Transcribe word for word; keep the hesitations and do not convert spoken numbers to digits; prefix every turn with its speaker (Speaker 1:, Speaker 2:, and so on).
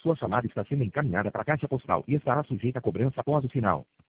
Speaker 1: Sua chamada está sendo encaminhada para a caixa postal e estará sujeita a cobrança após o sinal.